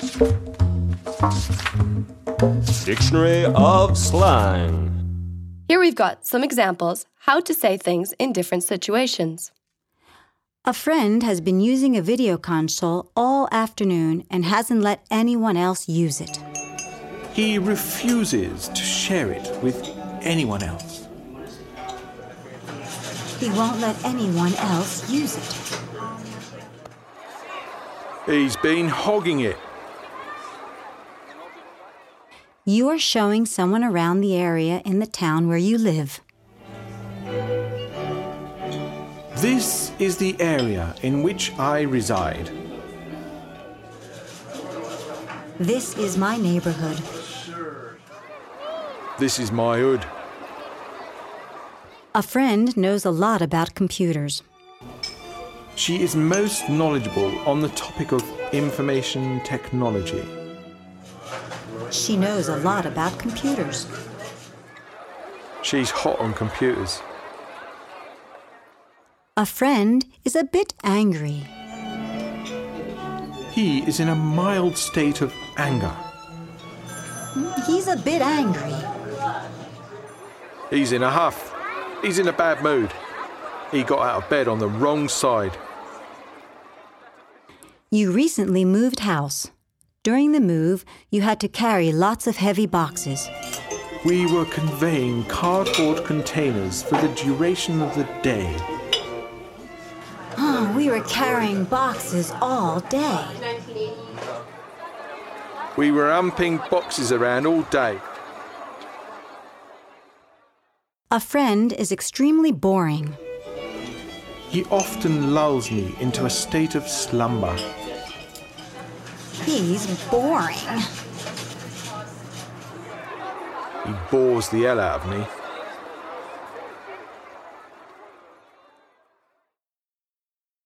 Dictionary of slang. Here we've got some examples how to say things in different situations. A friend has been using a video console all afternoon and hasn't let anyone else use it. He refuses to share it with anyone else. He won't let anyone else use it. He's been hogging it. You are showing someone around the area in the town where you live. This is the area in which I reside. This is my neighborhood. This is my hood. A friend knows a lot about computers. She is most knowledgeable on the topic of information technology. She knows a lot about computers. She's hot on computers. A friend is a bit angry. He is in a mild state of anger. He's a bit angry. He's in a huff. He's in a bad mood. He got out of bed on the wrong side. You recently moved house. During the move, you had to carry lots of heavy boxes. We were conveying cardboard containers for the duration of the day. We were carrying boxes all day. We were humping boxes around all day. A friend is extremely boring. He often lulls me into a state of slumber. He's boring. He bores the hell out of me.